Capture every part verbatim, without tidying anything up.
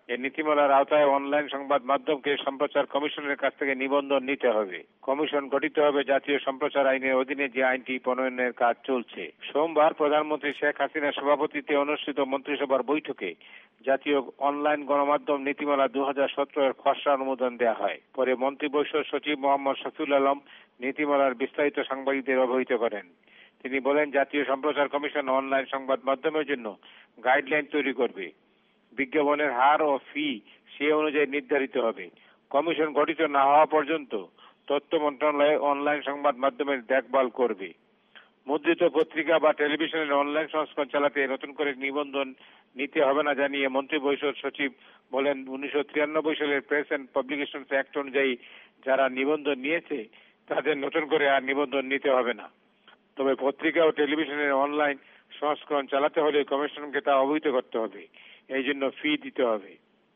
এই নীতিমালার আওতায় অনলাইন সংবাদ মাধ্যমকে সম্প্রচার কমিশনের কাছ থেকে নিবন্ধন নিতে হবে। কমিশন গঠিত হবে জাতীয় সম্প্রচার আইনের অধীনে যে আইনটি প্রণয়নের কাজ চলছে। সোমবার প্রধানমন্ত্রী শেখ হাসিনার সভাপতিত্বে অনুষ্ঠিত মন্ত্রিসভার বৈঠকে জাতীয় অনলাইন গণমাধ্যম নীতিমালা দু হাজার সতেরো এর খসড়া অনুমোদন দেওয়া হয়। পরে মন্ত্রিপরিষদ সচিব মোহাম্মদ শফিউল আলম নীতিমালার বিস্তারিত সাংবাদিকদের অবহিত করেন। তিনি বলেন, জাতীয় সম্প্রচার কমিশন অনলাইন সংবাদ মাধ্যমের জন্য গাইডলাইন তৈরি করবে। বিজ্ঞাপনের হার ও ফি সে অনুযায়ী নির্ধারিত হবে। কমিশন গঠিত না হওয়া পর্যন্ত তথ্য মন্ত্রণালয় অনলাইন সংবাদ মাধ্যমের দেখভাল করবে। মুদ্রিত পত্রিকা বা টেলিভিশনের অনলাইন সংস্করণ চালাতে নতুন করে নিবন্ধন নিতে হবে না জানিয়ে মন্ত্রিপরিষদ সচিব বলেন, উনিশশো তিরানব্বই সালের প্রেস অ্যান্ড পাবলিকেশন অ্যাক্ট অনুযায়ী যারা নিবন্ধন নিয়েছে তাদের নতুন করে আর নিবন্ধন নিতে হবে না। তবে পত্রিকা ও টেলিভিশনের অনলাইন সংস্করণ চালাতে হলে কমিশনকে তা অবহিত করতে হবে। এই জন্য ফি দিতে হবে।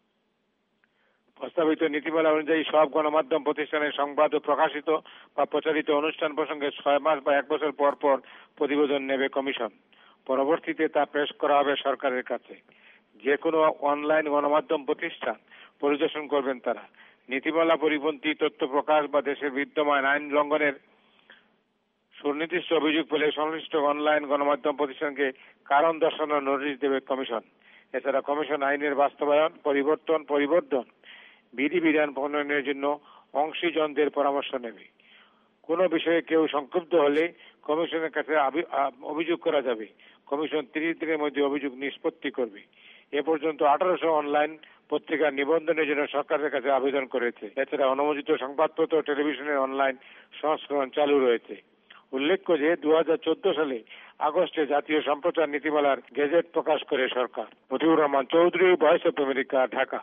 প্রস্তাবিত নীতিমালা অনুযায়ী সব গণমাধ্যম প্রতিষ্ঠানের সংবাদ ও প্রকাশিত বা প্রচারিত অনুষ্ঠান প্রসঙ্গে ছয় মাস বা এক বছর পর পর প্রতিবেদন নেবে কমিশন। পরবর্তীতে তা পেশ করা হবে সরকারের কাছে। যে কোনো অনলাইন গণমাধ্যম প্রতিষ্ঠান পরিদর্শন করবেন তারা। নীতিমালা পরিপন্থী তথ্য প্রকাশ বা দেশের বিদ্যমান আইন লঙ্ঘনের সুনির্দিষ্ট অভিযোগ পেলে সংশ্লিষ্ট অনলাইন গণমাধ্যম প্রতিষ্ঠানকে কারণ দর্শানোর নোটিশ দেবে কমিশন। এছাড়া কমিশন আইনের বাস্তবায়ন, পরিবর্তন, পরিবর্ধন, বিধিবিধান প্রণয়নের জন্য অংশীজনদের পরামর্শ নেবে। কোনো বিষয়ে কেউ সংক্ষুব্ধ হলে কমিশনের কাছে অভিযোগ করা যাবে। কমিশন তিরিশ দিনের মধ্যে অভিযোগ নিষ্পত্তি করবে। এ পর্যন্ত আঠারোশো অনলাইন পত্রিকার নিবন্ধনের জন্য সরকারের কাছে আবেদন করেছে। এছাড়া অনুমোদিত সংবাদপত্র ও টেলিভিশনের অনলাইন সংস্করণ চালু রয়েছে। উল্লেখ্য যে দু হাজার চোদ্দ সালে আগস্টে জাতীয় সম্প্রচার নীতিমালার গেজেট প্রকাশ করে সরকার। Motiur Rahman Chowdhury, voice of America, Dhaka.